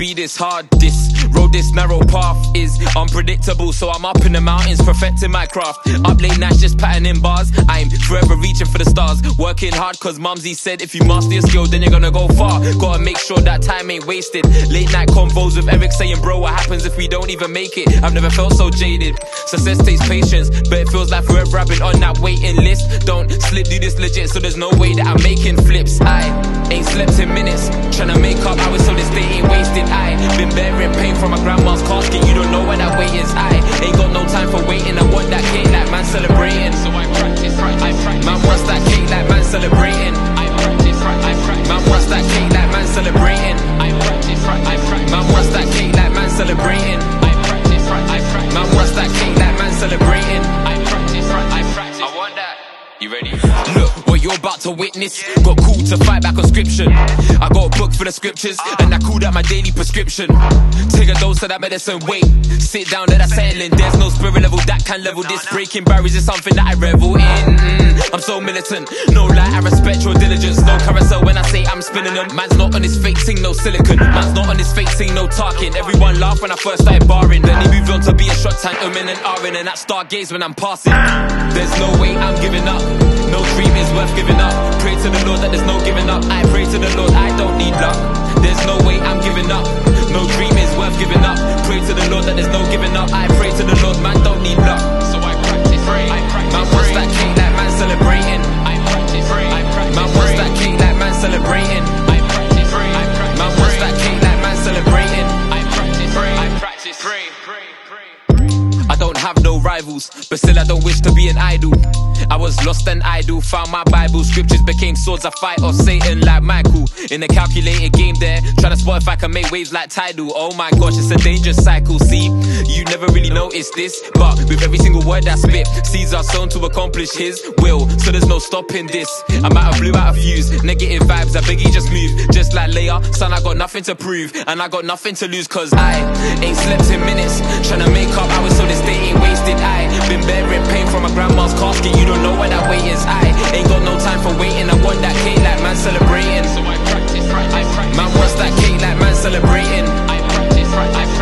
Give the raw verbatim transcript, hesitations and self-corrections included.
be this hard. This road, this narrow path is unpredictable, so I'm up in the mountains perfecting my craft. Up late nights just patterning bars. I'm forever reaching for the stars, working hard cause Mumsy said if you master your skill then you're gonna go far. Gotta make sure that time ain't wasted. Late night convos with Eric saying, bro, what happens if we don't even make it? I've never felt so jaded. Success takes patience, but it feels like forever I've been on that waiting list. Don't slip, do this legit, so there's no way that I'm making flips. I ain't slept in minutes, tryna make up hours so this day ain't wasted. I been bearing pain from my grandma's casket, you don't know where that weight is. I ain't got no time for waiting, I want that cake like man celebrating. So I practice, I practice. Man wants that cake like man celebrating. I practice, I practice. Man wants that cake like man celebrating. I practice, I practice. Man wants that cake like man celebrating. I practice, I practice. Man wants that cake like man celebrating. I practice, I practice. I want that. You ready? Look, what you're about to witness. Got called to fight back on scripture. I got a book for the scriptures, and I called out my daily prescription. Take a dose of that medicine, wait. Sit down, let that settle in. There's no spirit level that can level this. Breaking barriers is something that I revel in. mm, I'm so militant, no lie, I respect your diligence. No carousel when I say I'm spinning them. Man's not on his fake thing, no silicon. Man's not on his fake thing, no talking. Everyone laughed when I first started barring. Then he moved on to be a shot tank, umming and ahhing, and that stargaze when I'm passing. There's no way I'm giving up. No dream is worth giving up. Pray to the Lord that there's no giving up. I pray to the Lord, I don't need luck. There's no way I'm giving up. No dream is worth giving up. Pray to the Lord that there's no giving up. I pray to the Lord, man don't need luck. So I practice, pray. I practice, man wants that cake like man celebrating. I practice, pray. I practice, man wants that cake like man celebrating. I practice, pray. I practice, man wants that cake like man celebrating. I practice, pray. I practice, pray. I don't have no rivals, but still I don't wish to be an idol. I was lost and idle, found my Bible. Scriptures became swords I fight off Satan like Michael. In a calculated game there, trying to spot if I can make waves like Tidal. Oh my gosh, it's a dangerous cycle. See, you never really noticed this, but with every single word I spit, seeds are sown to accomplish his will, so there's no stopping this. I'm out of blue, out of fuse, negative vibes, I beg you just move. Just like Leia, son, I got nothing to prove, and I got nothing to lose, cause I ain't slept in minutes, trying to make up hours so this day ain't wasted. I been bearing pain from my grandma's casket, you don't know where that weight is. I ain't got no time for waiting, I want that cake like man celebrating. So I practice, I practice. Man wants that cake like man celebrating. I practice, I practice.